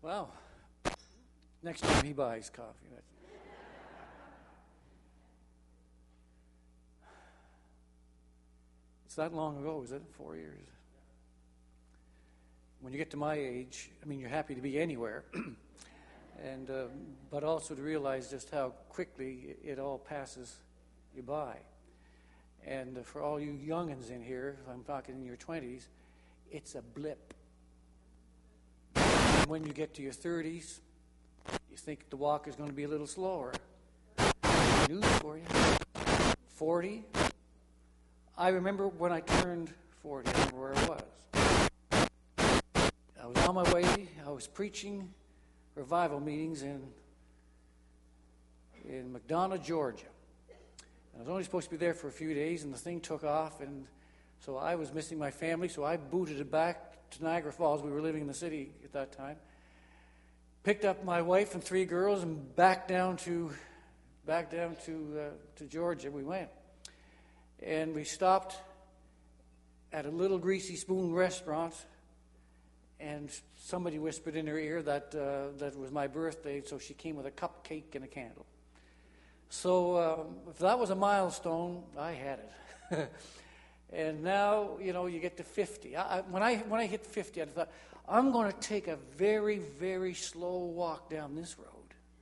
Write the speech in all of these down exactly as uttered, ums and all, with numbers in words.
Well, next time he buys coffee. That's... It's that long ago, is it? Four years. When you get to my age, I mean, you're happy to be anywhere, and uh, but also to realize just how quickly it all passes you by. And uh, for all you youngins in here, if I'm talking in your twenties, it's a blip. And when you get to your thirties, you think the walk is going to be a little slower. News for you. forty. I remember when I turned forty, I remember where I was. I was on my way, I was preaching revival meetings in in McDonough, Georgia. And I was only supposed to be there for a few days, and the thing took off, and so I was missing my family, so I booted it back to Niagara Falls. We were living in the city at that time. Picked up my wife and three girls and back down to back down to uh, to Georgia we went. And we stopped at a little Greasy Spoon restaurant, and somebody whispered in her ear that uh, that it was my birthday, so she came with a cupcake and a candle. So um, if that was a milestone, I had it. And now, you know, you get to fifty. I, I, when I when I hit fifty, I thought, I'm going to take a very, very slow walk down this road.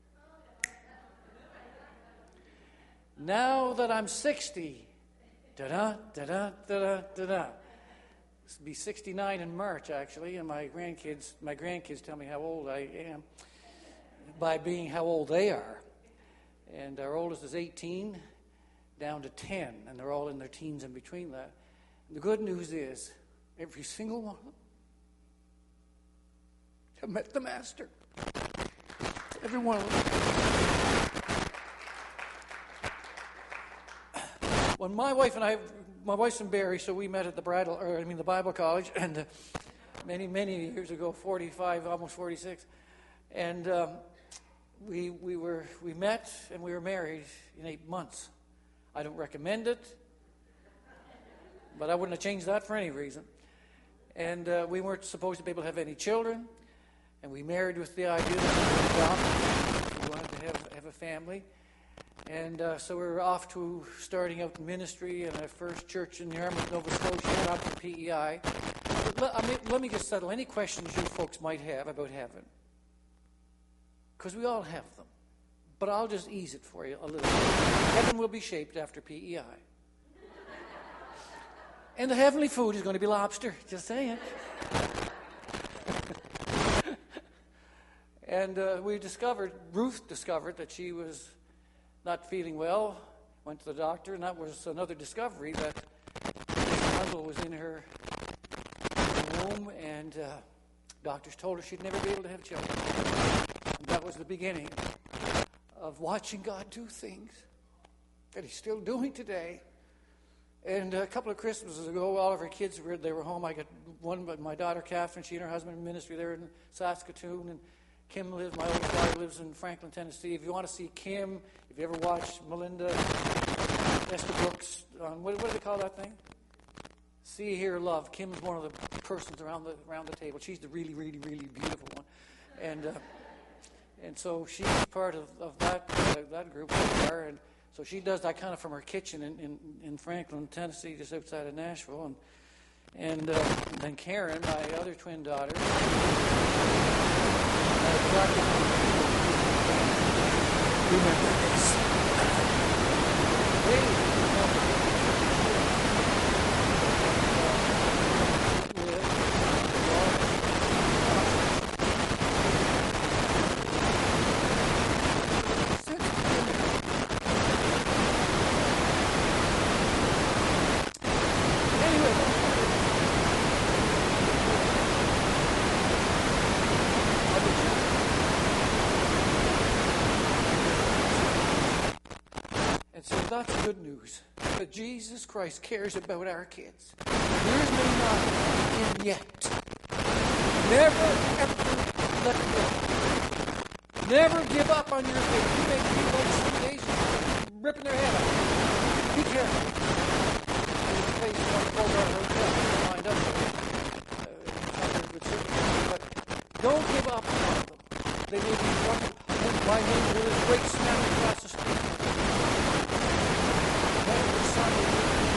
Now that I'm sixty, da-da, da-da, da-da, da-da. This will be sixty-nine in March, actually, and my grandkids, my grandkids tell me how old I am by being how old they are. And our oldest is eighteen, down to ten, and they're all in their teens in between that. And the good news is, every single one of them have met the Master. Every one of them. When my wife and I, my wife's from Barrie, so we met at the bridal, or I mean the Bible college, and uh, many, many years ago, forty-five, almost forty-six, and um, we we were we met and we were married in eight months. I don't recommend it, but I wouldn't have changed that for any reason. And uh, we weren't supposed to be able to have any children, and we married with the idea that we wanted to have have a family. And uh, so we were off to starting out in ministry in our first church in Yarmouth, Nova Scotia, out to P E I. Let, I mean, let me just settle any questions you folks might have about heaven, because we all have them. But I'll just ease it for you a little bit. Heaven will be shaped after P E I. And the heavenly food is going to be lobster, just saying. And uh, we discovered, Ruth discovered that she was not feeling well, went to the doctor, and that was another discovery that Hazel was in her womb, and uh, doctors told her she'd never be able to have children. And that was the beginning of watching God do things that He's still doing today. And a couple of Christmases ago, all of our kids were they were home. I got one, but my daughter Catherine, she and her husband in ministry there in Saskatoon, and Kim lives, my oldest daughter lives in Franklin, Tennessee. If you want to see Kim, if you ever watched Melinda Esther Brooks, on, what, what do they call that thing? See, Hear, Love. Kim's one of the persons around the around the table. She's the really, really, really beautiful one. And uh, and so she's part of, of that uh, that group with her. And so she does that kind of from her kitchen in, in, in Franklin, Tennessee, just outside of Nashville. And, and uh, then Karen, my other twin daughter, remember this. Hey. That's good news, that Jesus Christ cares about our kids. Yours may not be in yet. Never, ever let it go. Never give up on your faith. You may feel like some days ripping their head off. Be careful. There's a place you want to hold our hotel. Find out. Uh, but don't give up on them. They may be walking by neighbor with his great smell across the street. Home the sun is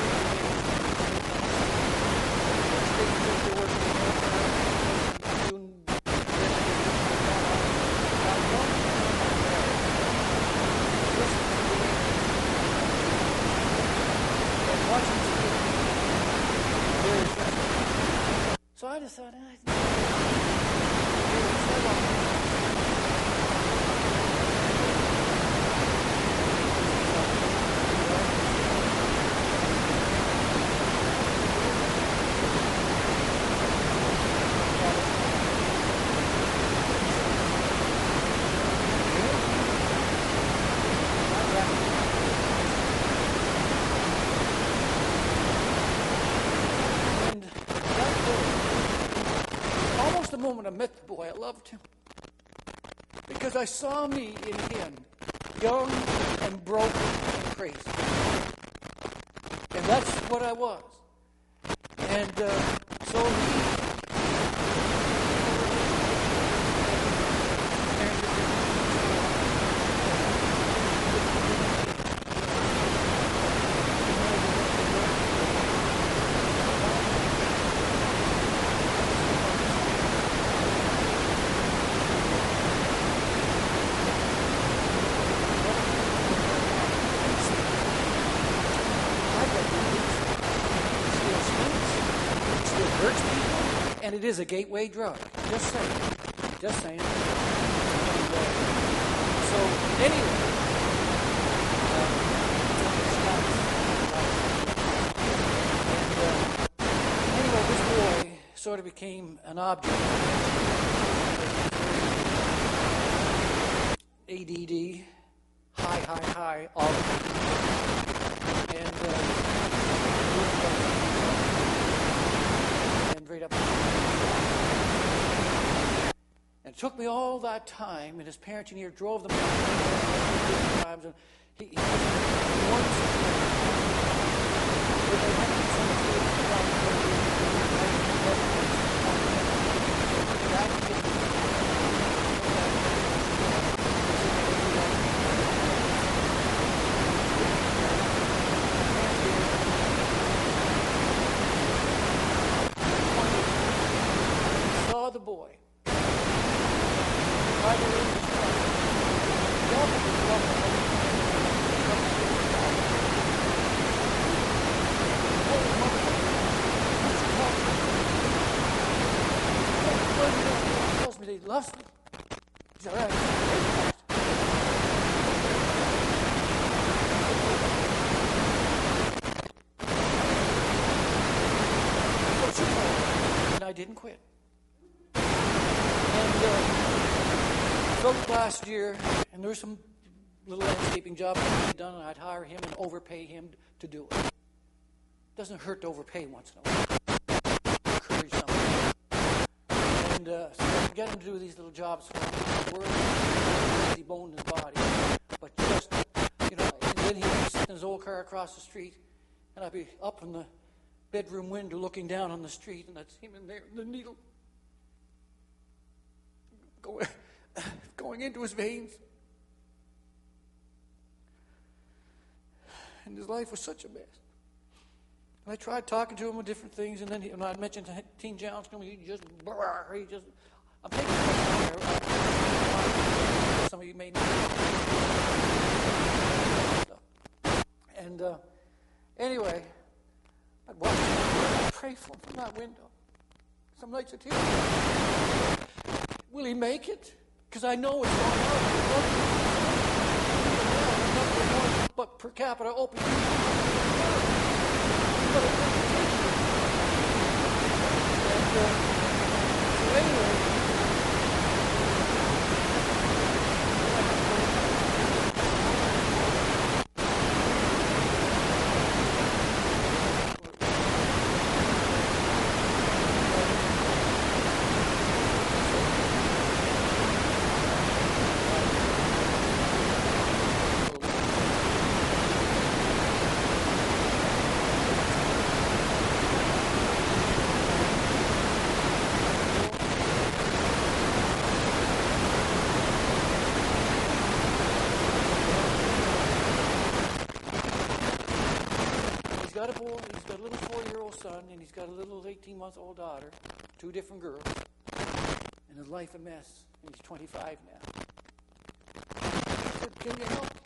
so I decided I the moment I met the boy, I loved him. Because I saw me in him, young and broken and crazy. And that's what I was. And uh, so he... And it is a gateway drug. Just saying. Just saying. And, uh, so, anyway. Uh, and, uh, anyway, this boy sort of became an object. A D D. High, high, high. All of it. And, uh, and right up. And it took me all that time, and his parents in here drove them times, and he, he once saw the boy. I believe it's tells me that he loves me. He's all right. And I didn't quit. And uh, last year, and there was some little landscaping job that he'd done, and I'd hire him and overpay him to do it. Doesn't hurt to overpay once in a while. Encourage something. And uh, so I get him to do these little jobs for me. Work, he boned his body, but just, you know, and then he'd be sitting in his old car across the street, and I'd be up in the bedroom window looking down on the street, and I'd see him in there, the needle going, going into his veins. And his life was such a mess. And I tried talking to him with different things, and then he, when I mentioned Teen John's coming, he just, he just, I'm taking some of you may know. And uh, anyway, I'd watch him, I'd pray for him from that window. Some nights I'd hear him. Will he make it? Because I know it's going on. But per capita open. But it wouldn't take you. And uh, so anyway, got a boy, he's got a little four-year-old son, and he's got a little eighteen-month-old daughter, two different girls, and his life a mess, and he's twenty-five now. I said, can you help?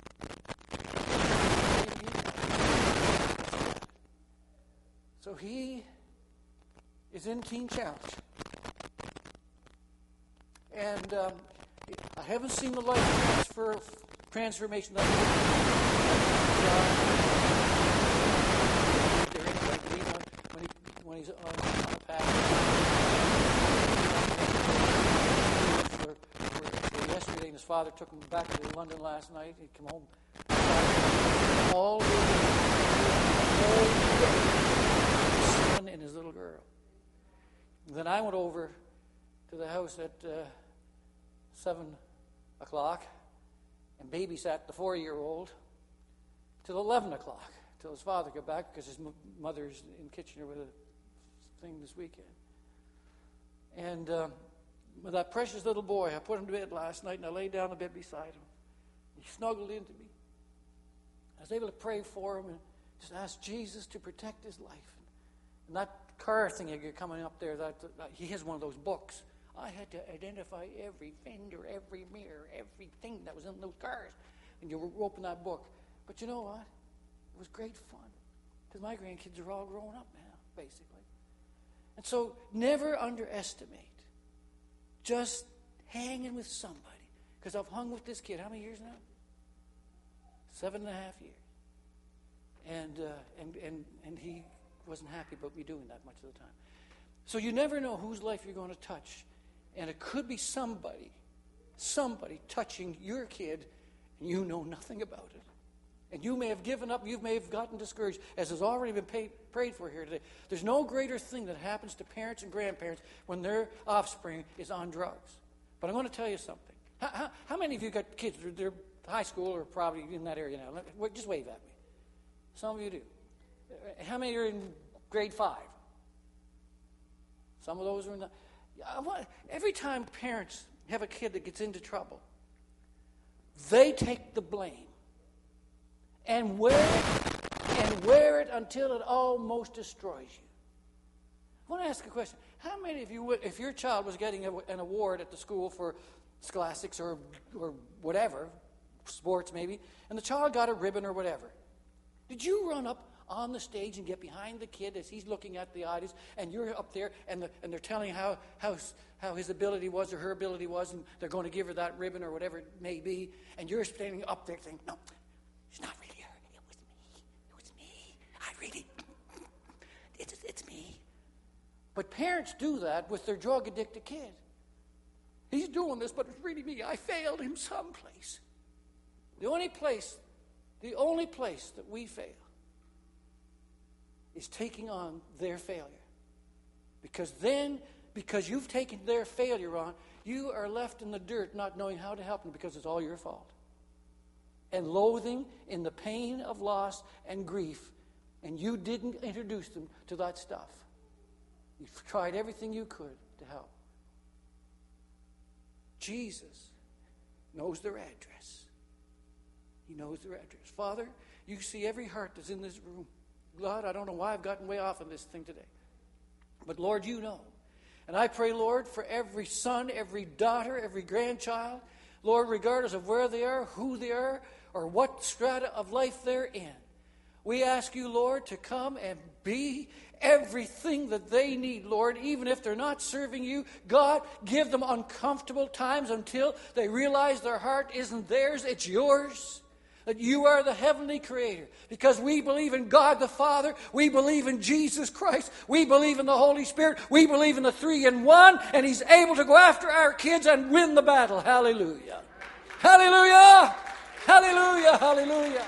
So he is in Teen Challenge. And um, I haven't seen the life transfer, transformation that when, he, when he's on, on a path. For, for, for yesterday, and his father took him back to London last night. He came home. All his son and his little girl. And then I went over to the house at uh, seven o'clock and babysat the four-year-old till eleven o'clock, till his father got back, because his m- mother's in Kitchener with a thing this weekend. And um, with that precious little boy, I put him to bed last night, and I laid down on the bed beside him. He snuggled into me. I was able to pray for him and just ask Jesus to protect his life. And that car thing you're coming up there, that, that he has one of those books. I had to identify every fender, every mirror, everything that was in those cars. And you open that book. But you know what? It was great fun. Because my grandkids are all grown up now, basically. And so never underestimate just hanging with somebody. Because I've hung with this kid, how many years now? Seven and a half years. And, uh, and, and, and he wasn't happy about me doing that much of the time. So you never know whose life you're going to touch. And it could be somebody, somebody touching your kid, and you know nothing about it. And you may have given up, you may have gotten discouraged, as has already been paid, prayed for here today. There's no greater thing that happens to parents and grandparents when their offspring is on drugs. But I'm going to tell you something. How, how, how many of you got kids? They're high school or probably in that area now. Just wave at me. Some of you do. How many are in grade five? Some of those are in the... I want, every time parents have a kid that gets into trouble, they take the blame and wear it and wear it until it almost destroys you. I want to ask a question. How many of you would, if your child was getting a, an award at the school for scholastics or or whatever, sports maybe, and the child got a ribbon or whatever, did you run up on the stage and get behind the kid as he's looking at the audience, and you're up there, and, the, and they're telling how, how how his ability was or her ability was, and they're going to give her that ribbon or whatever it may be, and you're standing up there saying, no, it's not really her. It was me. It was me. I really, it's, it's me. But parents do that with their drug-addicted kid. He's doing this, but it's really me. I failed him someplace. The only place, the only place that we fail is taking on their failure. Because then, because you've taken their failure on, you are left in the dirt not knowing how to help them because it's all your fault. And loathing in the pain of loss and grief, and you didn't introduce them to that stuff. You've tried everything you could to help. Jesus knows their address. He knows their address. Father, you see every heart that's in this room. God, I don't know why I've gotten way off on this thing today. But Lord, you know. And I pray, Lord, for every son, every daughter, every grandchild, Lord, regardless of where they are, who they are, or what strata of life they're in, we ask you, Lord, to come and be everything that they need, Lord, even if they're not serving you. God, give them uncomfortable times until they realize their heart isn't theirs, it's yours. That you are the heavenly creator. Because we believe in God the Father. We believe in Jesus Christ. We believe in the Holy Spirit. We believe in the three in one. And He's able to go after our kids and win the battle. Hallelujah. Hallelujah. Hallelujah. Hallelujah.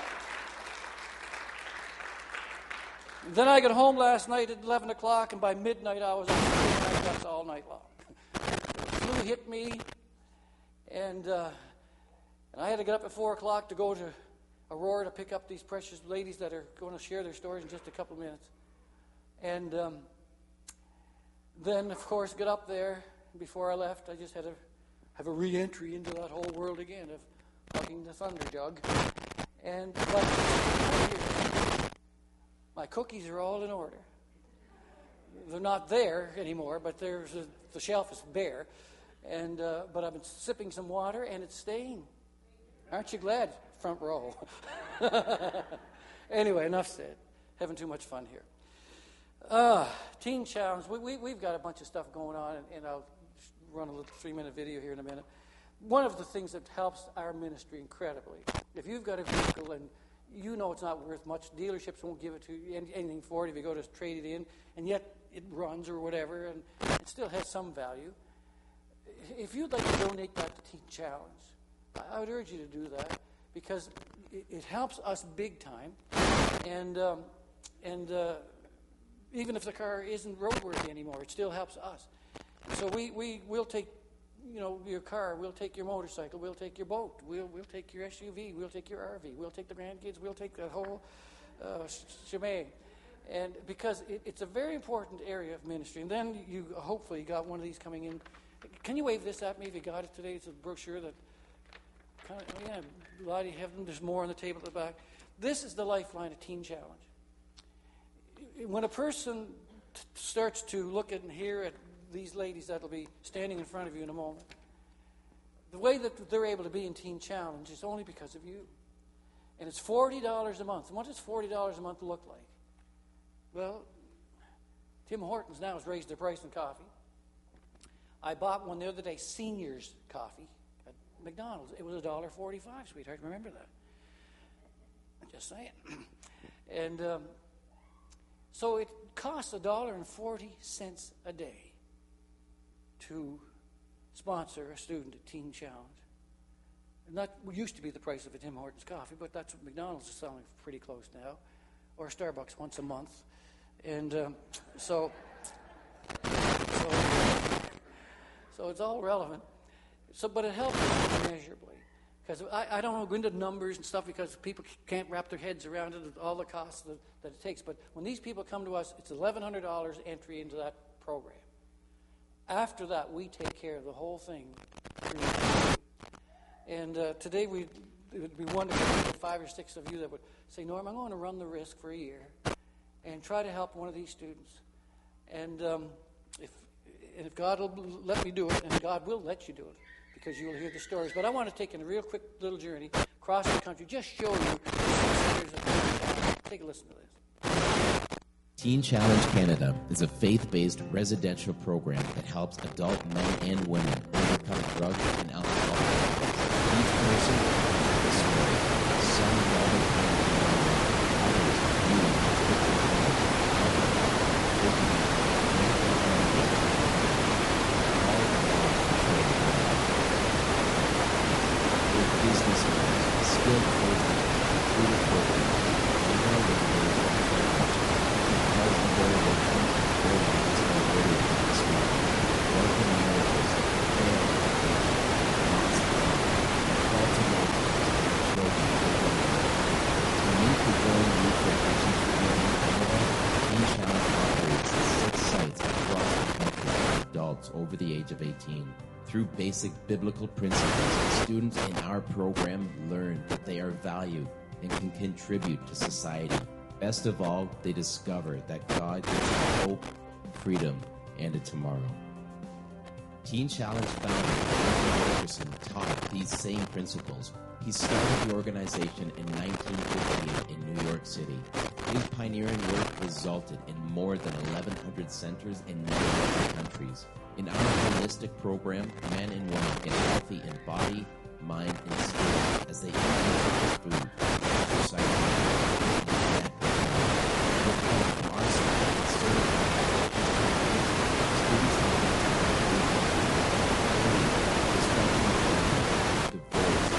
Then I got home last night at eleven o'clock, and by midnight I was on the all night long. The flu hit me, and, uh, and I had to get up at four o'clock to go to Aurora to pick up these precious ladies that are going to share their stories in just a couple of minutes. And um, then, of course, get up there. Before I left, I just had to have a re-entry into that whole world again of hugging the thunder jug. And like, My cookies are all in order. They're not there anymore, but there's a, the shelf is bare. And uh, but I've been sipping some water, and it's staying. Aren't you glad, front row? Anyway, enough said. Having too much fun here. Uh, Teen Challenge. We, we, we've got a bunch of stuff going on, and, and I'll run a little three-minute video here in a minute. One of the things that helps our ministry incredibly, if you've got a vehicle and you know it's not worth much, dealerships won't give it to you, anything for it if you go to trade it in, and yet it runs or whatever, and it still has some value. If you'd like to donate that to Teen Challenge, I would urge you to do that, because it, it helps us big time, and um, and uh, even if the car isn't roadworthy anymore, it still helps us. So we, we will take, you know, your car, we'll take your motorcycle, we'll take your boat, we'll we'll take your S U V, we'll take your R V, we'll take the grandkids, we'll take the whole uh, shebang. And because it, it's a very important area of ministry. And then you hopefully got one of these coming in. Can you wave this at me if you got it today? It's a brochure that kind of, yeah, a lot of you have them. There's more on the table at the back. This is the lifeline of Teen Challenge. When a person t- starts to look at and hear at these ladies that'll be standing in front of you in a moment, the way that they're able to be in Teen Challenge is only because of you. And it's forty dollars a month. And what does forty dollars a month look like? Well, Tim Hortons now has raised their price on coffee. I bought one the other day, seniors coffee at McDonald's. It was one dollar forty-five, sweetheart. Remember that. I'm just saying. And um, so it costs one dollar and forty cents a day to sponsor a student at Teen Challenge. And that used to be the price of a Tim Hortons coffee, but that's what McDonald's is selling pretty close now, or Starbucks once a month. And um, so, so, so it's all relevant. So, but it helps immeasurably. Because I, I don't want to go into numbers and stuff because people can't wrap their heads around it, all the costs that, that it takes. But when these people come to us, it's eleven hundred dollars entry into that program. After that, we take care of the whole thing. And uh, today, we it would be wonderful if five or six of you that would say, Norm, I'm going to run the risk for a year and try to help one of these students. And um, if and if God will let me do it, and God will let you do it, because you will hear the stories. But I want to take in a real quick little journey across the country, just show you. Take a listen to this. Teen Challenge Canada is a faith-based residential program that helps adult men and women overcome drug and alcohol addictions. Each person has a story. Some involving others viewing businessmen, skilled coaches, recruited programs, they know that there is a very because of their working, their lives are very extreme. Working miracles that fail to fail, lost love, call to love, children, to meet the growing youth vocations here in Canada, Teen Challenge operates at six sites across the country for adults over the age of eighteen. Through basic biblical principles, students in our program learn that they are valued and can contribute to society. Best of all, they discover that God gives them hope, freedom, and a tomorrow. Teen Challenge founder Anthony Wilkerson taught these same principles. He started the organization in nineteen fifty-eight in New York City. His pioneering work resulted in more than eleven hundred centers in many other countries. In our holistic program, men and women get healthy in body, mind, and spirit as they eat nutritious food, exercise, and get with help from our side and certified students dysfunctional, divorce,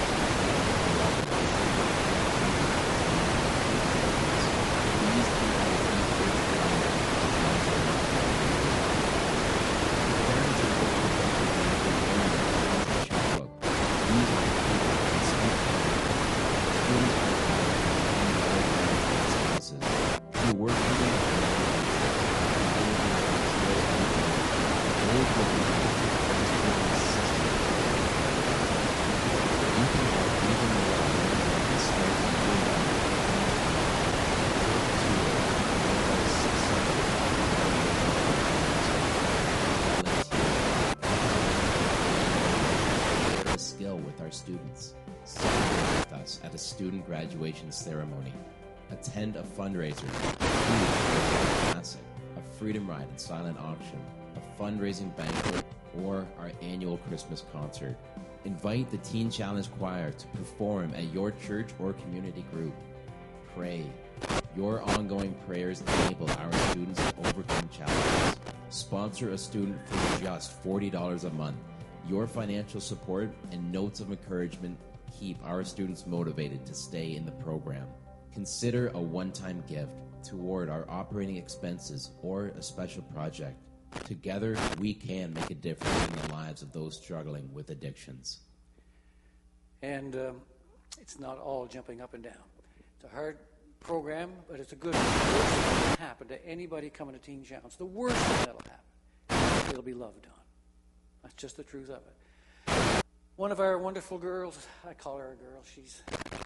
students. Celebrate with us at a student graduation ceremony. Attend a fundraiser, a classic, a freedom ride and silent auction, a fundraising banquet, or our annual Christmas concert. Invite the Teen Challenge Choir to perform at your church or community group. Pray. Your ongoing prayers enable our students to overcome challenges. Sponsor a student for just forty dollars a month. Your financial support and notes of encouragement keep our students motivated to stay in the program. Consider a one-time gift toward our operating expenses or a special project. Together, we can make a difference in the lives of those struggling with addictions. And um, it's not all jumping up and down. It's a hard program, but it's a good one. The worst thing that can happen to anybody coming to Teen Challenge, the worst thing that'll happen, it'll be loved on. That's just the truth of it. One of our wonderful girls, I call her a girl, she's...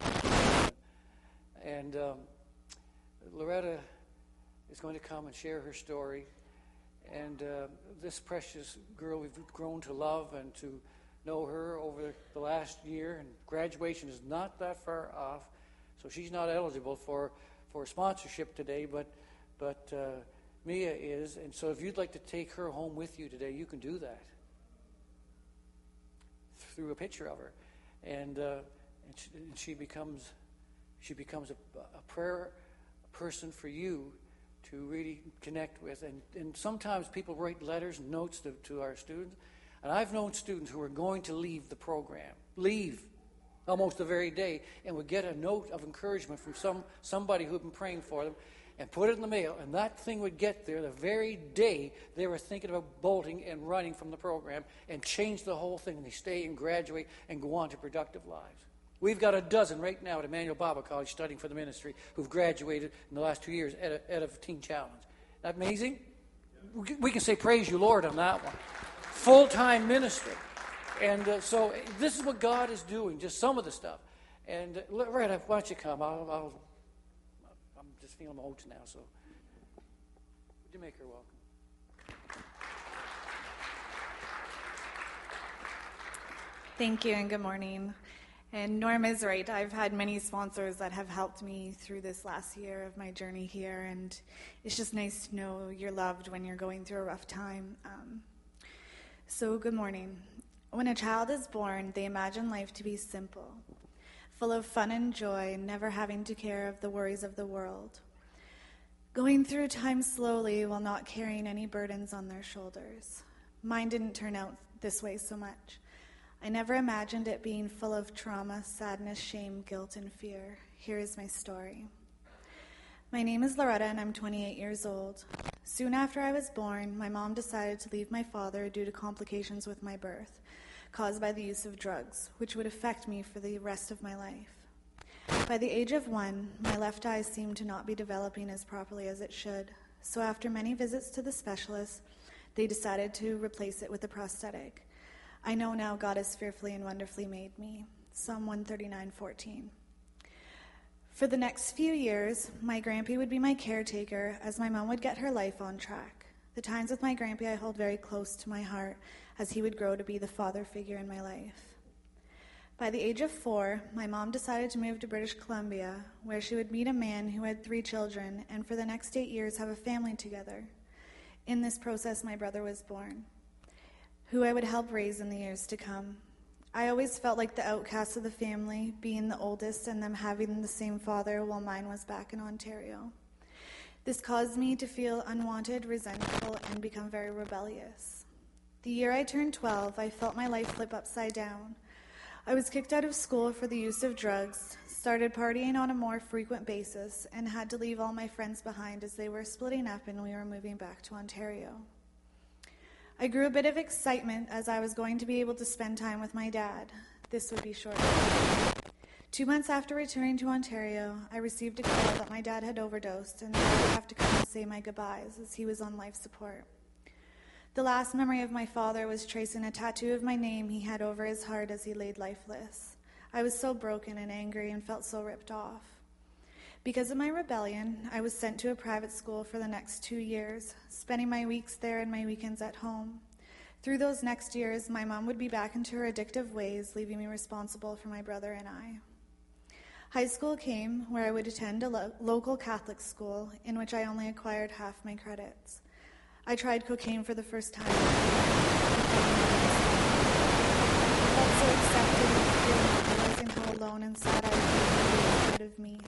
And um, Loretta is going to come and share her story. And uh, this precious girl we've grown to love and to know her over the last year, and graduation is not that far off, so she's not eligible for, for sponsorship today, but but uh, Mia is, and so if you'd like to take her home with you today, you can do that through a picture of her, and uh, and, she, and she becomes she becomes a, a prayer person for you to really connect with. And, and sometimes people write letters and notes to, to our students. And I've known students who are going to leave the program, leave almost the very day, and would get a note of encouragement from some somebody who had been praying for them and put it in the mail. And that thing would get there the very day they were thinking about bolting and running from the program, and change the whole thing. And they stay and graduate and go on to productive lives. We've got a dozen right now at Emmanuel Bible College studying for the ministry who've graduated in the last two years at a, at a Teen Challenge. Isn't that amazing? We can say praise you, Lord, on that one. Full-time ministry. And uh, so this is what God is doing, just some of the stuff. And uh, Loretta, why don't you come? I'll, I'll, I'm just feeling my oats now, so would you make her welcome? Thank you and good morning. And Norm is right. I've had many sponsors that have helped me through this last year of my journey here, and it's just nice to know you're loved when you're going through a rough time. Um, so good morning. When a child is born, they imagine life to be simple, full of fun and joy, never having to care of the worries of the world, going through time slowly while not carrying any burdens on their shoulders. Mine didn't turn out this way so much. I never imagined it being full of trauma, sadness, shame, guilt, and fear. Here is my story. My name is Loretta, and I'm twenty-eight years old. Soon after I was born, my mom decided to leave my father due to complications with my birth, caused by the use of drugs, which would affect me for the rest of my life. By the age of one, my left eye seemed to not be developing as properly as it should, so after many visits to the specialist, they decided to replace it with a prosthetic. I know now God has fearfully and wonderfully made me. Psalm one thirty-nine fourteen. For the next few years, my grandpa would be my caretaker as my mom would get her life on track. The times with my grandpa I hold very close to my heart as he would grow to be the father figure in my life. By the age of four, my mom decided to move to British Columbia, where she would meet a man who had three children and for the next eight years have a family together. In this process, my brother was born, who I would help raise in the years to come. I always felt like the outcast of the family, being the oldest and them having the same father while mine was back in Ontario. This caused me to feel unwanted, resentful, and become very rebellious. The year I turned twelve, I felt my life flip upside down. I was kicked out of school for the use of drugs, started partying on a more frequent basis, and had to leave all my friends behind as they were splitting up and we were moving back to Ontario. I grew a bit of excitement as I was going to be able to spend time with my dad. This would be short. Two months after returning to Ontario, I received a call that my dad had overdosed and that I would have to come and say my goodbyes as he was on life support. The last memory of my father was tracing a tattoo of my name he had over his heart as he laid lifeless. I was so broken and angry and felt so ripped off. Because of my rebellion, I was sent to a private school for the next two years, spending my weeks there and my weekends at home. Through those next years, my mom would be back into her addictive ways, leaving me responsible for my brother and I. High school came, where I would attend a lo- local Catholic school, in which I only acquired half my credits. I tried cocaine for the first time. I felt so accepted and free, realizing how alone and sad I was inside of me.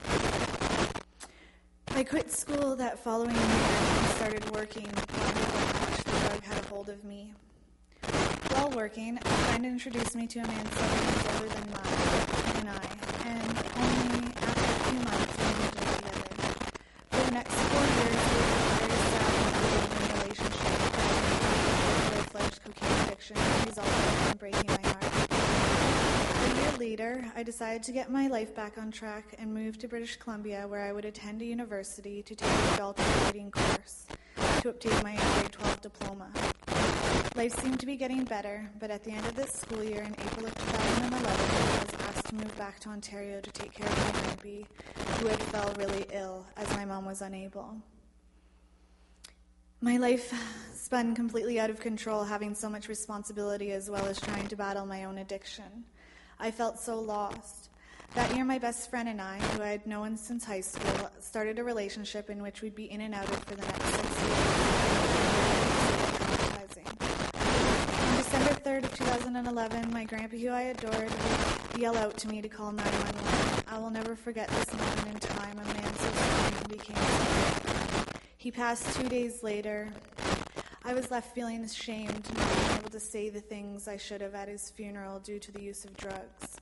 I quit school that following year and started working, wondering how much the drug had a hold of me. While working, a friend introduced me to a man seven years older than mine and I, and only after a few months we moved in together. For the next four years, we were a very sad and unbelieving relationship, driving me to a full-fledged cocaine addiction, resulting in breaking my heart. A year later, I decided to get my life back on track and moved to British Columbia, where I would attend a university to take an adult reading course to obtain my grade twelve diploma. Life seemed to be getting better, but at the end of this school year in April of two thousand eleven, I was asked to move back to Ontario to take care of my grandpa, who had fell really ill, as my mom was unable. My life spun completely out of control, having so much responsibility as well as trying to battle my own addiction. I felt so lost. That year, my best friend and I, who I had known since high school, started a relationship in which we'd be in and out of for the next six years. On December third of two thousand eleven, my grandpa, who I adored, would yell out to me to call nine one one. I will never forget this moment in time. A man so strong became so weak. He passed two days later. I was left feeling ashamed, not being able to say the things I should have at his funeral due to the use of drugs.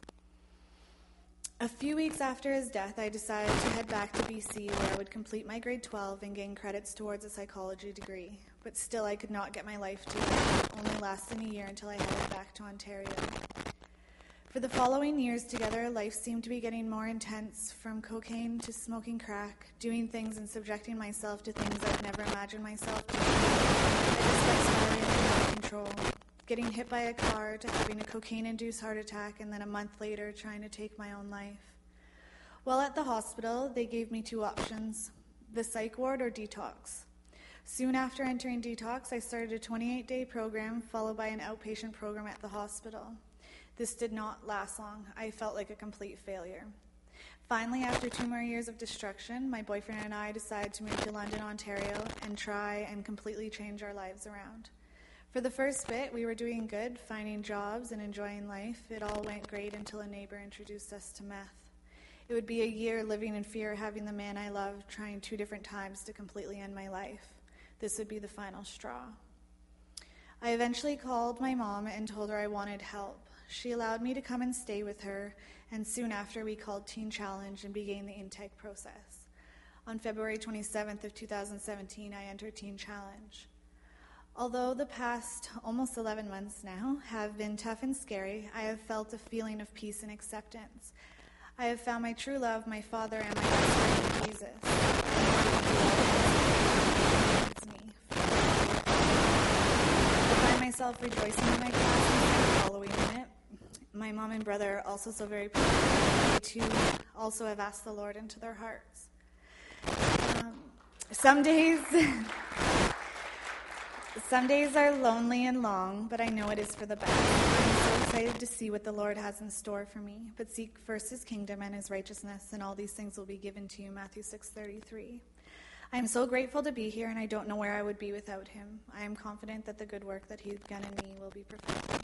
A few weeks after his death, I decided to head back to B C, where I would complete my grade twelve and gain credits towards a psychology degree. But still, I could not get my life together, only lasting a year until I headed back to Ontario. For the following years together, life seemed to be getting more intense, from cocaine to smoking crack, doing things and subjecting myself to things I'd never imagined myself doing. I just got spiraling out of control. Getting hit by a car to having a cocaine-induced heart attack, and then a month later trying to take my own life. While at the hospital, they gave me two options, the psych ward or detox. Soon after entering detox, I started a twenty-eight day program followed by an outpatient program at the hospital. This did not last long. I felt like a complete failure. Finally, after two more years of destruction, my boyfriend and I decided to move to London, Ontario, and try and completely change our lives around. For the first bit, we were doing good, finding jobs and enjoying life. It all went great until a neighbor introduced us to meth. It would be a year living in fear, having the man I loved trying two different times to completely end my life. This would be the final straw. I eventually called my mom and told her I wanted help. She allowed me to come and stay with her, and soon after we called Teen Challenge and began the intake process. On February twenty-seventh of two thousand seventeen, I entered Teen Challenge. Although the past almost eleven months now have been tough and scary, I have felt a feeling of peace and acceptance. I have found my true love, my Father, and my best friend, Jesus. I find myself rejoicing in my classes and following in it. My mom and brother are also so very proud of me. They too also have asked the Lord into their hearts. Um, some days... Some days are lonely and long, but I know it is for the best. I'm so excited to see what the Lord has in store for me. But seek first his kingdom and his righteousness, and all these things will be given to you, Matthew six thirty-three. I am so grateful to be here, and I don't know where I would be without him. I am confident that the good work that he has begun in me will be perfected.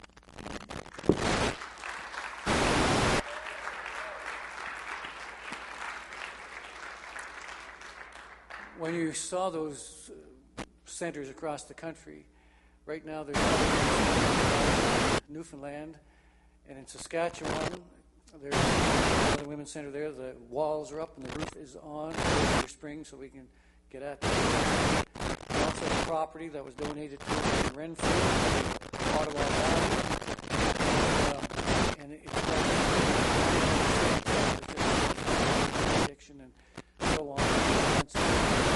When you saw those centers across the country, right now there's Newfoundland, and in Saskatchewan there's another women's center there. The walls are up and the roof is on for spring, so we can get at that. Also the property that was donated to us in Renfrew, Ottawa Valley, uh, and it's addiction and so on. And so,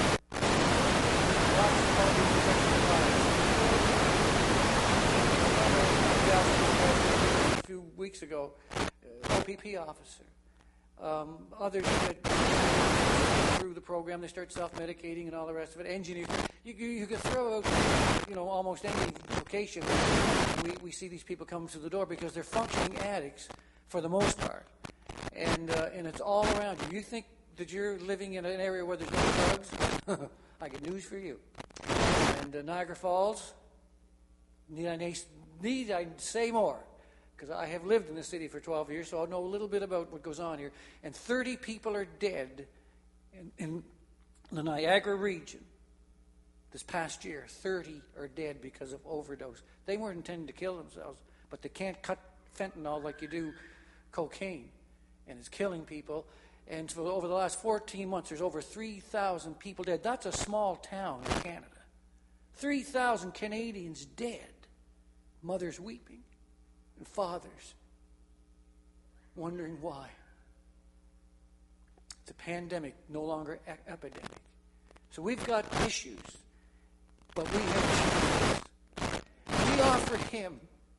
a few weeks ago, uh, O P P officer. Um, others that through the program, they start self-medicating and all the rest of it. Engineers, You, you, you can throw out, you know, almost any location. We, we see these people come to the door because they're functioning addicts for the most part. And uh, and it's all around you. You think that you're living in an area where there's no drugs? I got news for you. And uh, Niagara Falls, need I, need I say more? Because I have lived in the city for twelve years, so I know a little bit about what goes on here. And thirty people are dead in, in the Niagara region this past year. thirty are dead because of overdose. They weren't intending to kill themselves, but they can't cut fentanyl like you do cocaine, and it's killing people. And so over the last fourteen months, there's over three thousand people dead. That's a small town in Canada. three thousand Canadians dead. Mothers weeping. And fathers wondering why. It's a pandemic, no longer e- epidemic. So we've got issues, but we have Jesus. We offer him,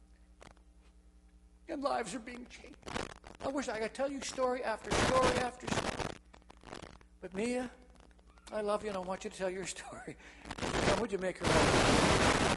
and lives are being changed. I wish I could tell you story after story after story. But Mia, I love you and I want you to tell your story. Now, would you make her laugh?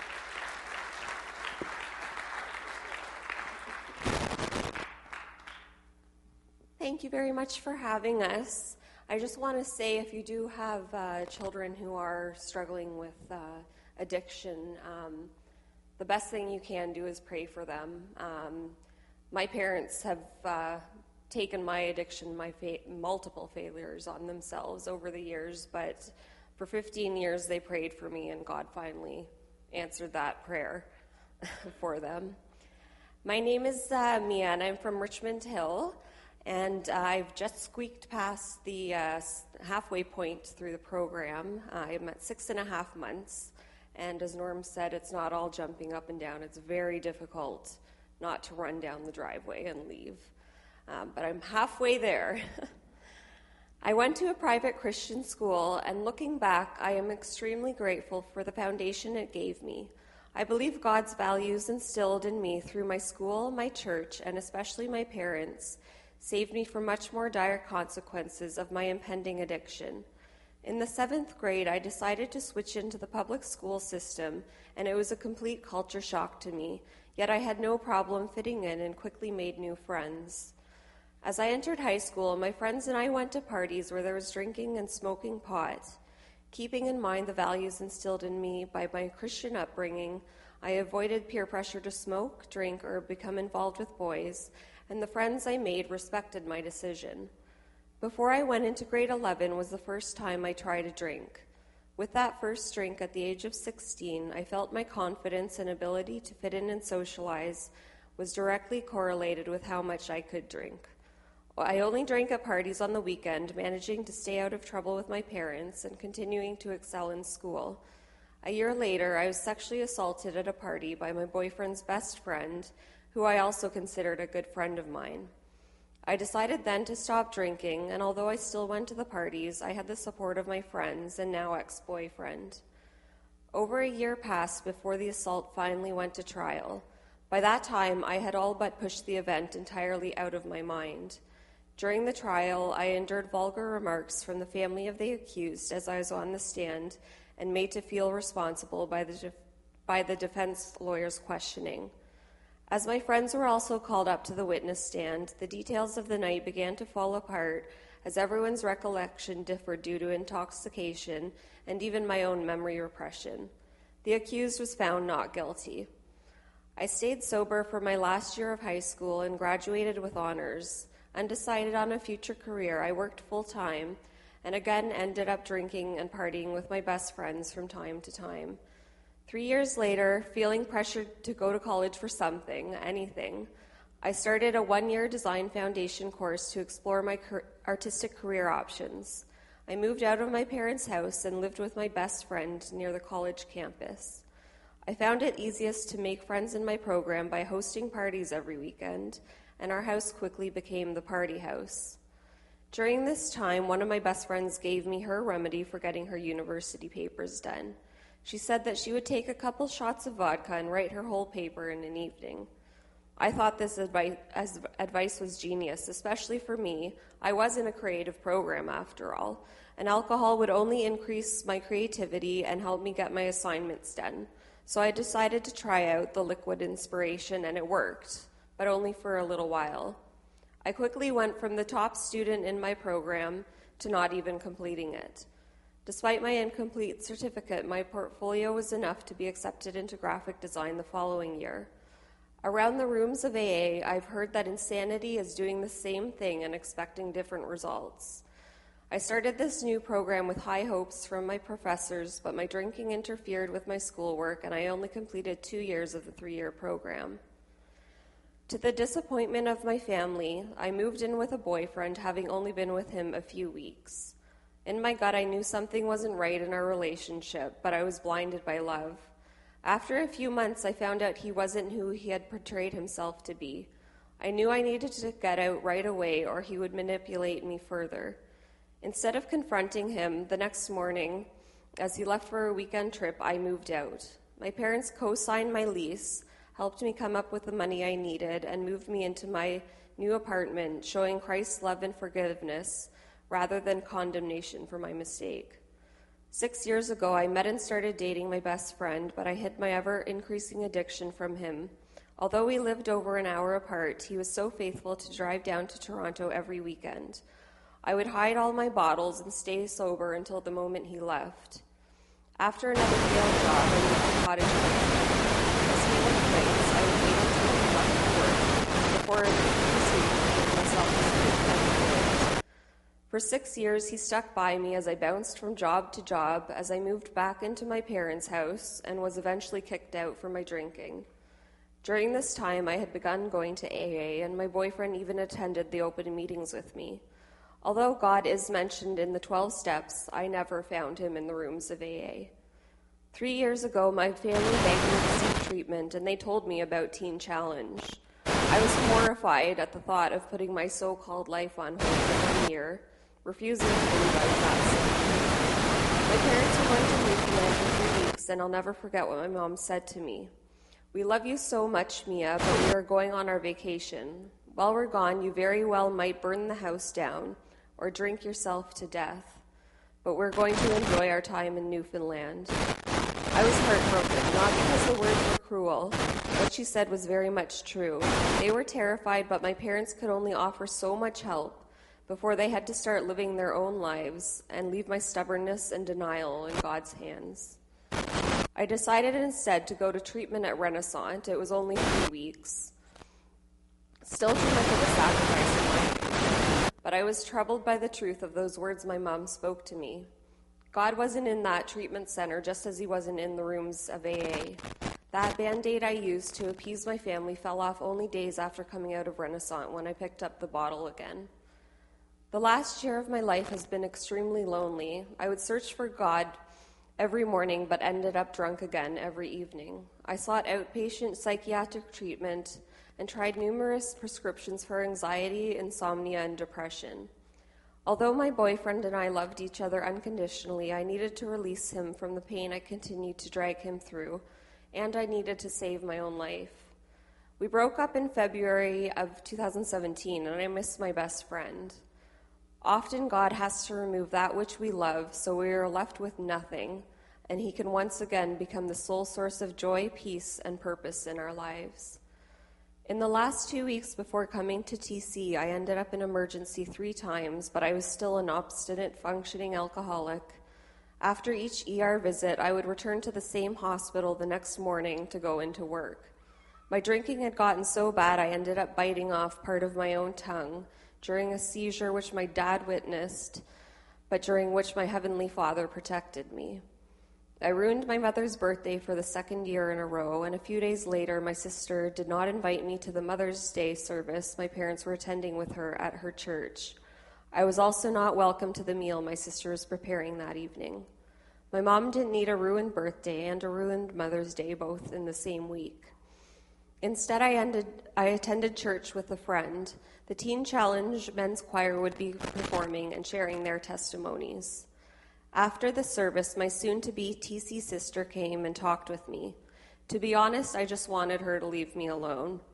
Thank you very much for having us. I just want to say, if you do have uh, children who are struggling with uh, addiction, um, the best thing you can do is pray for them. Um, my parents have uh, taken my addiction, my fa- multiple failures on themselves over the years, but for fifteen years they prayed for me, and God finally answered that prayer for them. My name is uh, Mia, and I'm from Richmond Hill. And uh, I've just squeaked past the uh, halfway point through the program. Uh, I'm at six and a half months. And as Norm said, it's not all jumping up and down. It's very difficult not to run down the driveway and leave. Um, but I'm halfway there. I went to a private Christian school, and looking back, I am extremely grateful for the foundation it gave me. I believe God's values instilled in me through my school, my church, and especially my parents saved me from much more dire consequences of my impending addiction. In the seventh grade, I decided to switch into the public school system, and it was a complete culture shock to me, yet I had no problem fitting in and quickly made new friends. As I entered high school, my friends and I went to parties where there was drinking and smoking pot. Keeping in mind the values instilled in me by my Christian upbringing, I avoided peer pressure to smoke, drink, or become involved with boys, and the friends I made respected my decision. Before I went into grade eleven was the first time I tried a drink. With that first drink at the age of sixteen, I felt my confidence and ability to fit in and socialize was directly correlated with how much I could drink. I only drank at parties on the weekend, managing to stay out of trouble with my parents and continuing to excel in school. A year later, I was sexually assaulted at a party by my boyfriend's best friend, who I also considered a good friend of mine. I decided then to stop drinking, and although I still went to the parties, I had the support of my friends and now ex-boyfriend. Over a year passed before the assault finally went to trial. By that time, I had all but pushed the event entirely out of my mind. During the trial, I endured vulgar remarks from the family of the accused as I was on the stand and made to feel responsible by the, def- by the defense lawyer's questioning. As my friends were also called up to the witness stand, the details of the night began to fall apart as everyone's recollection differed due to intoxication and even my own memory repression. The accused was found not guilty. I stayed sober for my last year of high school and graduated with honors. Undecided on a future career, I worked full-time and again ended up drinking and partying with my best friends from time to time. Three years later, feeling pressured to go to college for something, anything, I started a one-year design foundation course to explore my car- artistic career options. I moved out of my parents' house and lived with my best friend near the college campus. I found it easiest to make friends in my program by hosting parties every weekend, and our house quickly became the party house. During this time, one of my best friends gave me her remedy for getting her university papers done. She said that she would take a couple shots of vodka and write her whole paper in an evening. I thought this advice, as advice was genius, especially for me. I was in a creative program after all, and alcohol would only increase my creativity and help me get my assignments done. So I decided to try out the liquid inspiration, and it worked, but only for a little while. I quickly went from the top student in my program to not even completing it. Despite my incomplete certificate, my portfolio was enough to be accepted into graphic design the following year. Around the rooms of A A, I've heard that insanity is doing the same thing and expecting different results. I started this new program with high hopes from my professors, but my drinking interfered with my schoolwork, and I only completed two years of the three-year program. To the disappointment of my family, I moved in with a boyfriend, having only been with him a few weeks. In my gut, I knew something wasn't right in our relationship, but I was blinded by love. After a few months, I found out he wasn't who he had portrayed himself to be. I knew I needed to get out right away, or he would manipulate me further. Instead of confronting him, the next morning, as he left for a weekend trip, I moved out. My parents co-signed my lease, helped me come up with the money I needed, and moved me into my new apartment, showing Christ's love and forgiveness rather than condemnation for my mistake. Six years ago, I met and started dating my best friend, but I hid my ever-increasing addiction from him. Although we lived over an hour apart, he was so faithful to drive down to Toronto every weekend. I would hide all my bottles and stay sober until the moment he left. After another failed job, I moved to cottage country. As he went nights, I would wait until he left for work before proceeding to give myself a certificate. For six years, he stuck by me as I bounced from job to job, as I moved back into my parents' house and was eventually kicked out for my drinking. During this time, I had begun going to A A, and my boyfriend even attended the open meetings with me. Although God is mentioned in the twelve steps, I never found him in the rooms of A A. Three years ago, my family begged me to seek treatment, and they told me about Teen Challenge. I was horrified at the thought of putting my so-called life on hold for one year, refusing to believe I was that sick. My parents were going to Newfoundland for three weeks, and I'll never forget what my mom said to me. "We love you so much, Mia, but we are going on our vacation. While we're gone, you very well might burn the house down or drink yourself to death. But we're going to enjoy our time in Newfoundland." I was heartbroken, not because the words were cruel. What she said was very much true. They were terrified, but my parents could only offer so much help before they had to start living their own lives and leave my stubbornness and denial in God's hands. I decided instead to go to treatment at Renaissance. It was only three weeks. Still too much of a sacrifice in my opinion, but I was troubled by the truth of those words my mom spoke to me. God wasn't in that treatment center, just as he wasn't in the rooms of A A. That Band-Aid I used to appease my family fell off only days after coming out of Renaissance, when I picked up the bottle again. The last year of my life has been extremely lonely. I would search for God every morning, but ended up drunk again every evening. I sought outpatient psychiatric treatment and tried numerous prescriptions for anxiety, insomnia, and depression. Although my boyfriend and I loved each other unconditionally, I needed to release him from the pain I continued to drag him through, and I needed to save my own life. We broke up in February of two thousand seventeen, and I miss my best friend. Often God has to remove that which we love, so we are left with nothing, and he can once again become the sole source of joy, peace, and purpose in our lives. In the last two weeks before coming to T C, I ended up in emergency three times, but I was still an obstinate, functioning alcoholic. After each E R visit, I would return to the same hospital the next morning to go into work. My drinking had gotten so bad I ended up biting off part of my own tongue during a seizure which my dad witnessed, but during which my Heavenly Father protected me. I ruined my mother's birthday for the second year in a row, and a few days later, my sister did not invite me to the Mother's Day service my parents were attending with her at her church. I was also not welcome to the meal my sister was preparing that evening. My mom didn't need a ruined birthday and a ruined Mother's Day both in the same week. Instead, I, ended, I attended church with a friend. The Teen Challenge men's choir would be performing and sharing their testimonies. After the service, my soon-to-be T C sister came and talked with me. To be honest, I just wanted her to leave me alone.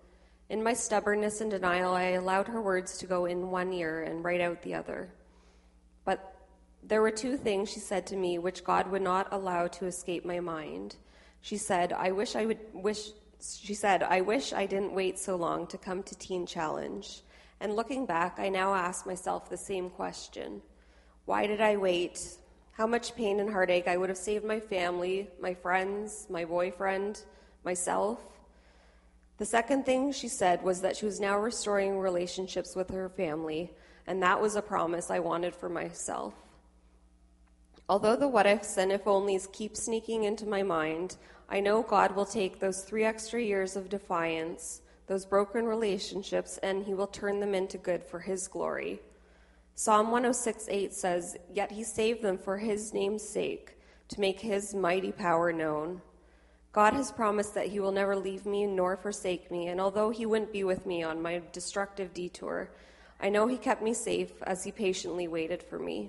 In my stubbornness and denial, I allowed her words to go in one ear and right out the other. But there were two things she said to me which God would not allow to escape my mind. She said, I wish I would wish she said, I wish I didn't wait so long to come to Teen Challenge. And looking back, I now ask myself the same question. Why did I wait? How much pain and heartache I would have saved my family, my friends, my boyfriend, myself. The second thing she said was that she was now restoring relationships with her family, and that was a promise I wanted for myself. Although the what-ifs and if-onlys keep sneaking into my mind, I know God will take those three extra years of defiance, those broken relationships, and he will turn them into good for his glory. Psalm one oh six eight says, Yet he saved them for his name's sake, to make his mighty power known. God has promised that he will never leave me nor forsake me, and although he wouldn't be with me on my destructive detour, I know he kept me safe as he patiently waited for me.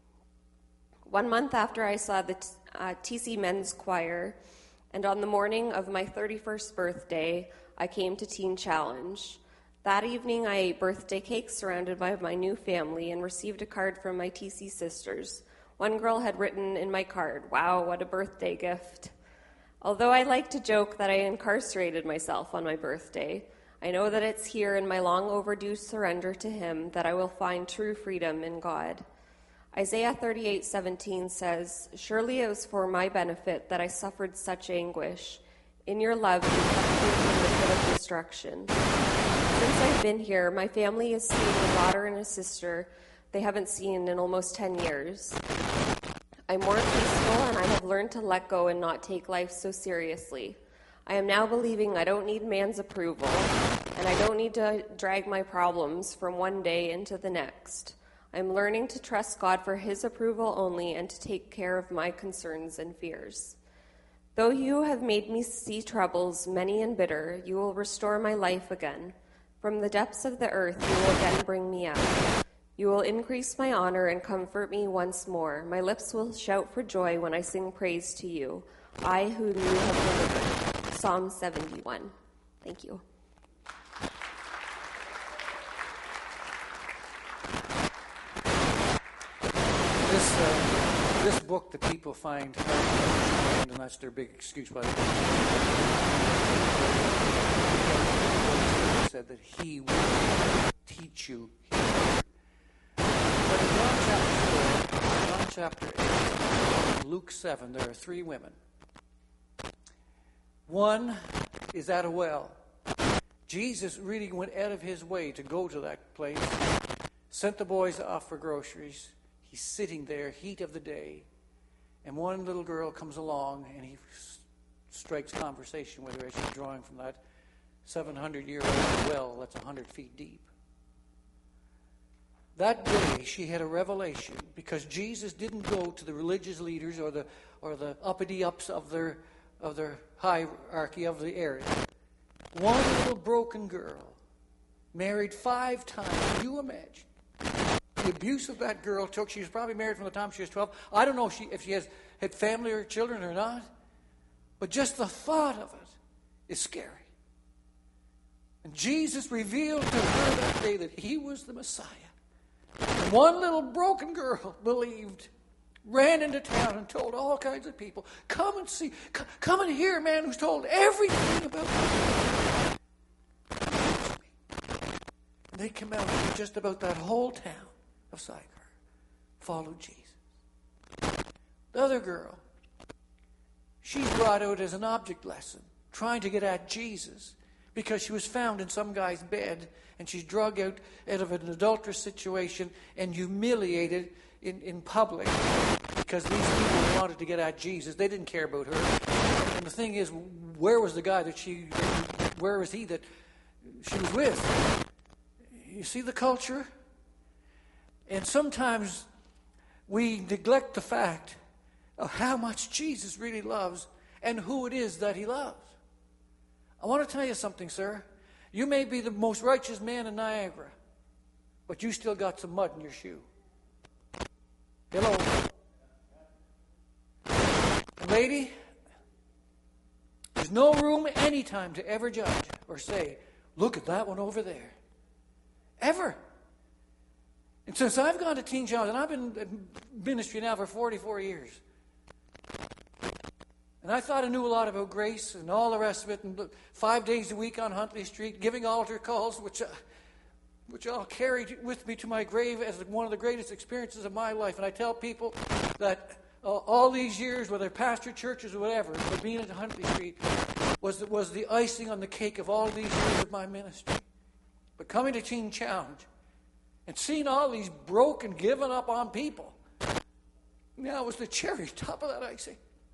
One month after I saw the uh, T C Men's Choir, and on the morning of my thirty-first birthday, I came to Teen Challenge. That evening, I ate birthday cake surrounded by my new family and received a card from my T C sisters. One girl had written in my card, "Wow, what a birthday gift." Although I like to joke that I incarcerated myself on my birthday, I know that it's here in my long overdue surrender to him that I will find true freedom in God. Isaiah thirty-eight seventeen says, Surely it was for my benefit that I suffered such anguish. In your love, you kept me from the pit of destruction. Since I've been here, my family has seen a daughter and a sister they haven't seen in almost ten years. I'm more peaceful, and I have learned to let go and not take life so seriously. I am now believing I don't need man's approval, and I don't need to drag my problems from one day into the next. I'm learning to trust God for his approval only and to take care of my concerns and fears. Though you have made me see troubles many and bitter, you will restore my life again. From the depths of the earth you will again bring me out. You will increase my honor and comfort me once more. My lips will shout for joy when I sing praise to you, I whom you have delivered. Psalm seventy-one. Thank you. This uh, this book that people find hard to understand, and that's their big excuse, by the way, said that he will teach you. But in John chapter four, John chapter eight, Luke seven, there are three women. One is at a well. Jesus really went out of his way to go to that place, sent the boys off for groceries. He's sitting there, heat of the day, and one little girl comes along, and he strikes conversation with her as she's drawing from that seven hundred year old well that's one hundred feet deep. That day, she had a revelation, because Jesus didn't go to the religious leaders or the or the uppity-ups of their of their hierarchy of the area. One little broken girl, married five times. Can you imagine the abuse of that girl took? She was probably married from the time she was twelve. I don't know if she, if she has had family or children or not, but just the thought of it is scary. And Jesus revealed to her that day that he was the Messiah. And one little broken girl believed, ran into town and told all kinds of people, come and see, come, come and hear a man who's told everything about me. And they come out and just about that whole town of Sychar followed Jesus. The other girl, she's brought out as an object lesson, trying to get at Jesus, because she was found in some guy's bed, and she's drug out, out of an adulterous situation and humiliated in, in public because these people wanted to get at Jesus. They didn't care about her. And the thing is, where was the guy that she, where was he that she was with? You see the culture? And sometimes we neglect the fact of how much Jesus really loves and who it is that he loves. I want to tell you something, sir. You may be the most righteous man in Niagara, but you still got some mud in your shoe. Hello. Lady, there's no room anytime to ever judge or say, look at that one over there. Ever. And since I've gone to Teen Challenge, and I've been in ministry now for forty-four years, and I thought I knew a lot about grace and all the rest of it, and five days a week on Huntley Street, giving altar calls, which, uh, which I'll carry with me to my grave as one of the greatest experiences of my life. And I tell people that uh, all these years, whether pastor churches or whatever, but being at Huntley Street was the, was the icing on the cake of all these years of my ministry. But coming to Teen Challenge and seeing all these broken, given up on people, now was the cherry top of that icing.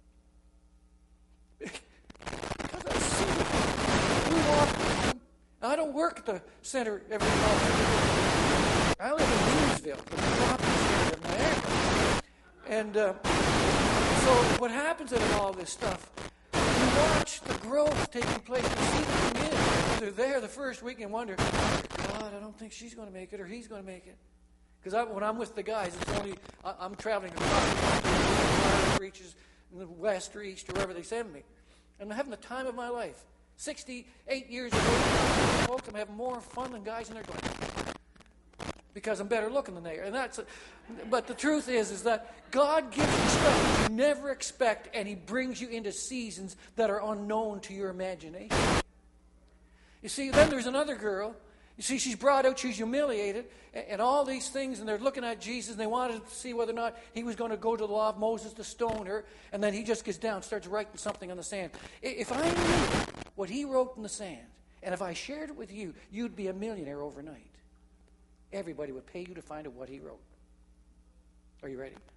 Because I see we walk. I don't work at the center every day. I live in Leesville, the property center of Niagara. And uh, so what happens in all this stuff, you watch the growth taking place. You see them come in. They're there the first week and wonder, God, I don't think she's going to make it or he's going to make it. Because when I'm with the guys, it's only, I, I'm traveling across the reaches in the west or east or wherever they send me. And I'm having the time of my life. sixty-eight years ago, folks, I'm having more fun than guys in their twenties. Because I'm better looking than they are. And that's, a, but the truth is, is that God gives you stuff you never expect, and He brings you into seasons that are unknown to your imagination. You see, then there's another girl. You see, she's brought out, she's humiliated, and, and all these things, and they're looking at Jesus, and they wanted to see whether or not He was going to go to the law of Moses to stone her, and then He just gets down, starts writing something on the sand. If I knew what He wrote in the sand, and if I shared it with you, you'd be a millionaire overnight. Everybody would pay you to find out what He wrote. Are you ready?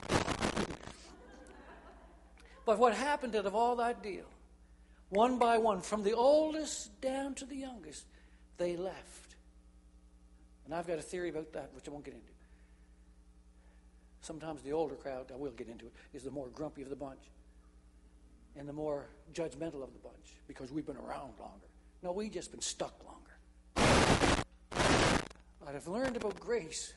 But what happened out of all that deal, one by one, from the oldest down to the youngest, they left. And I've got a theory about that, which I won't get into. Sometimes the older crowd, I will get into it, is the more grumpy of the bunch. And the more judgmental of the bunch, because we've been around longer. No, we've just been stuck longer. I've learned about grace.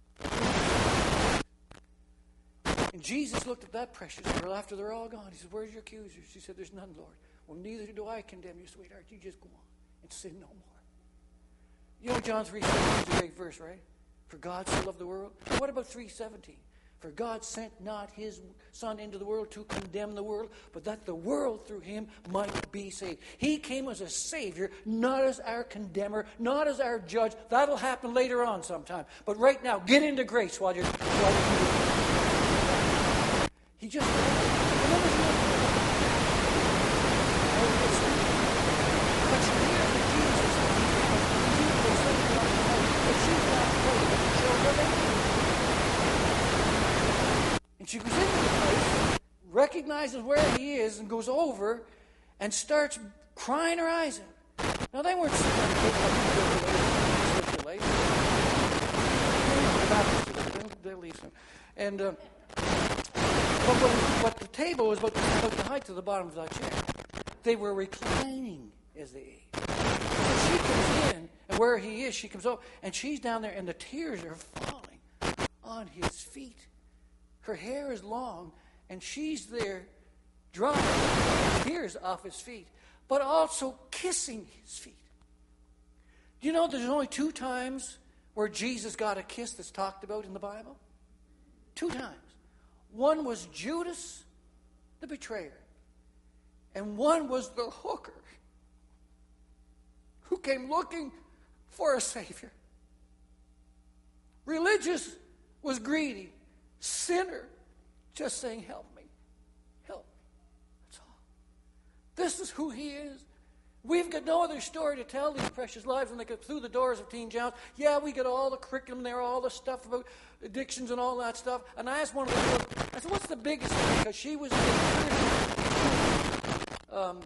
And Jesus looked at that precious girl after they're all gone. He said, where's your accusers? She said, there's none, Lord. Well, neither do I condemn you, sweetheart. You just go on and sin no more. You know John three seventeen is a great verse, right? For God so loved the world. What about three seventeen? For God sent not His Son into the world to condemn the world, but that the world through Him might be saved. He came as a Savior, not as our condemner, not as our judge. That'll happen later on sometime. But right now, get into grace while you're... While you're he just... But you hear that Jesus... But she's not holy. So and she goes into the place, recognizes where He is, and goes over and starts crying her eyes out. Now, they weren't sitting on the table. They'll leave some. And, uh, but, when, but the table was about the, about the height to the bottom of that chair. They were reclining as they ate. So she comes in, and where He is, she comes over, and she's down there, and the tears are falling on His feet. Her hair is long, and she's there drying tears off His feet, but also kissing His feet. Do you know there's only two times where Jesus got a kiss that's talked about in the Bible? Two times. One was Judas, the betrayer, and one was the hooker who came looking for a Savior. Religious was greedy. Sinner, just saying, help me, help me. That's all. This is who He is. We've got no other story to tell these precious lives when they get through the doors of Teen Challenge. Yeah, we get all the curriculum there, all the stuff about addictions and all that stuff. And I asked one of the girls, I said, what's the biggest thing? Because she was in um,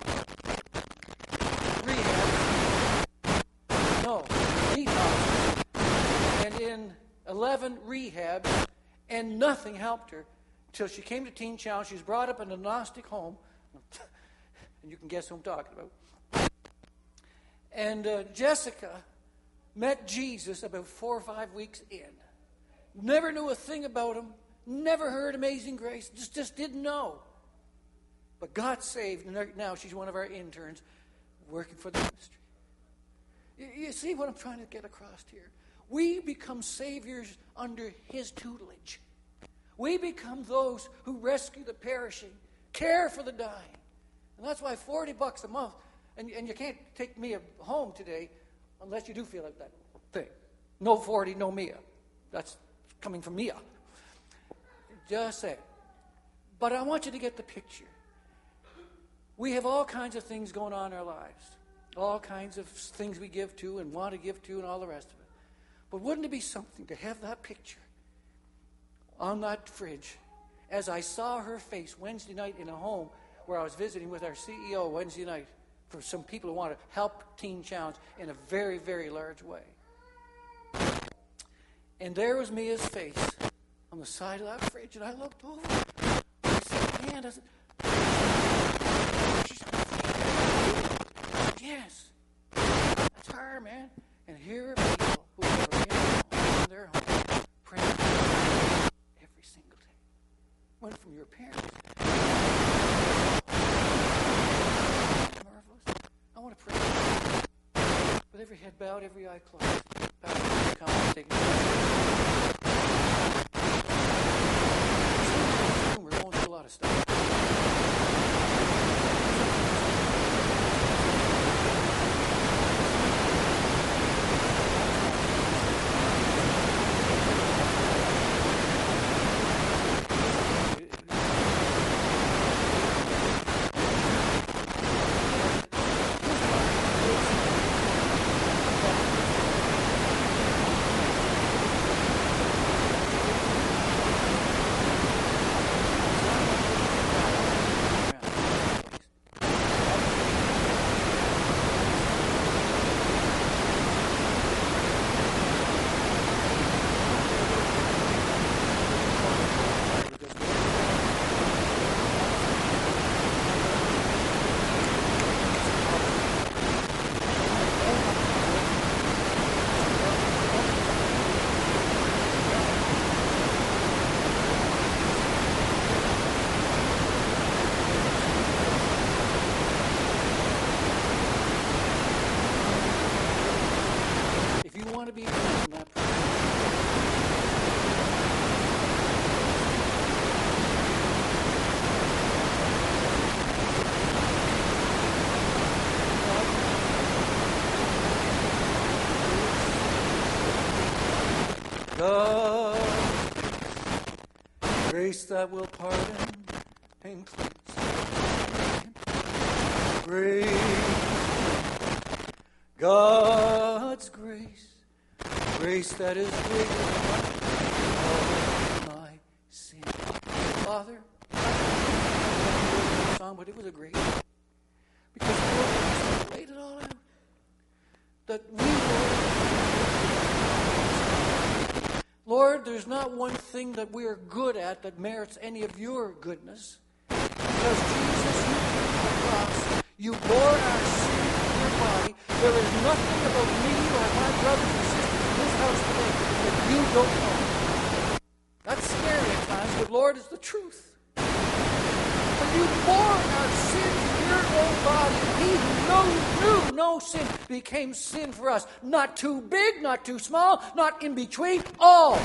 rehab. No, detox. And in eleven rehab. And nothing helped her until she came to Teen Challenge. She was brought up in a Gnostic home. And you can guess who I'm talking about. And uh, Jessica met Jesus about four or five weeks in. Never knew a thing about Him. Never heard Amazing Grace. Just, just didn't know. But God saved. And now she's one of our interns working for the ministry. You, you see what I'm trying to get across here? We become saviors under his tutelage. We become those who rescue the perishing, care for the dying. And that's why forty bucks a month, and, and you can't take Mia home today unless you do feel like that thing. No forty, no Mia. That's coming from Mia. Just say. But I want you to get the picture. We have all kinds of things going on in our lives. All kinds of things we give to and want to give to and all the rest of it. But wouldn't it be something to have that picture on that fridge as I saw her face Wednesday night in a home where I was visiting with our C E O Wednesday night for some people who want to help Teen Challenge in a very, very large way. And there was Mia's face on the side of that fridge, and I looked over. I said, man, does it... She's yes, that's her, man. And here are people who are in their home praying every single day. Went from your parents. Marvelous. I want to pray with every head bowed, every eye closed. Bow, come on, take me. We're going through a lot of stuff. To be in that God, grace that will pardon and cleanse. Grace, God's grace. Grace that is greater than all my sin. Father, I don't know the song, but it was a great one. Because Lord, you laid it all out. That we, Lord, Lord, there's not one thing that we are good at that merits any of your goodness. Because Jesus, you came to the cross, you bore our sin in your body. There is nothing about me or my brothers and sisters house today that you don't know. That's scary at times, but Lord, it's the truth. But you bore our sins in your own body. He who knows, knew no sin became sin for us. Not too big, not too small, not in between, all.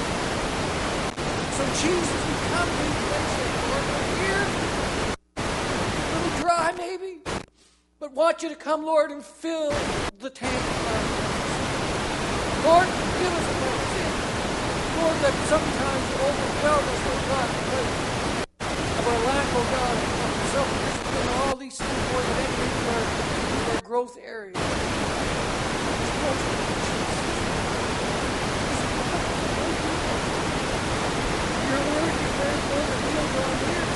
So Jesus, we come to you and say, Lord, we're here. A little dry maybe, but want you to come, Lord, and fill the tank of our lives. Lord, give us a more sin. Lord, that sometimes overwhelm us, oh God, because of our lack, oh God, of self-discipline and all these things, Lord, that enter into our, into our growth area. Your word, your very word, reveals our ears.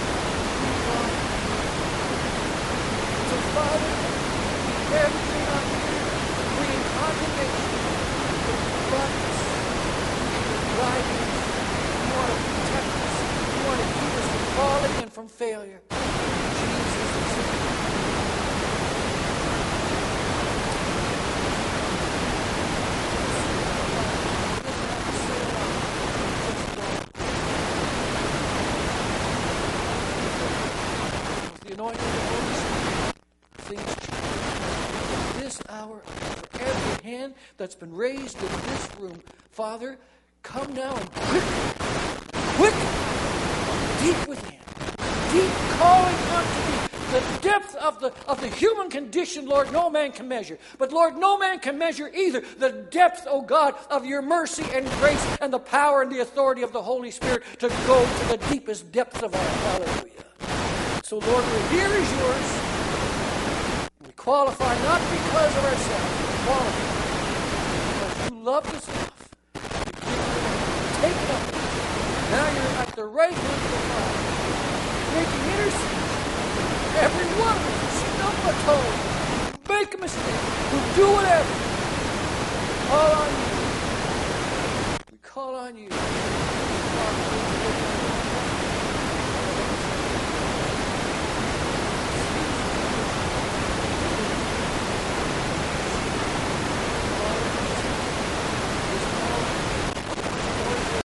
So, Father, everything on here, bringing condemnation. Guidance. You want to protect us. You want to keep us from falling and from failure. Jesus. The anointing of the Holy Spirit, things change. This hour of hand that's been raised in this room, Father, come now and quicken, quicken, deep within, deep calling unto thee. The depth of the of the human condition, Lord, no man can measure. But, Lord, no man can measure either the depth, O God, of your mercy and grace and the power and the authority of the Holy Spirit to go to the deepest depths of our hallelujah. So, Lord, we're here is yours. We qualify not because of ourselves, we qualify because you loved us enough to give it, take it up. Now you're at the right hand of the Father, making intercession. Every one of us who stumble a toe, who make a mistake, who do whatever, call on you. We call on you.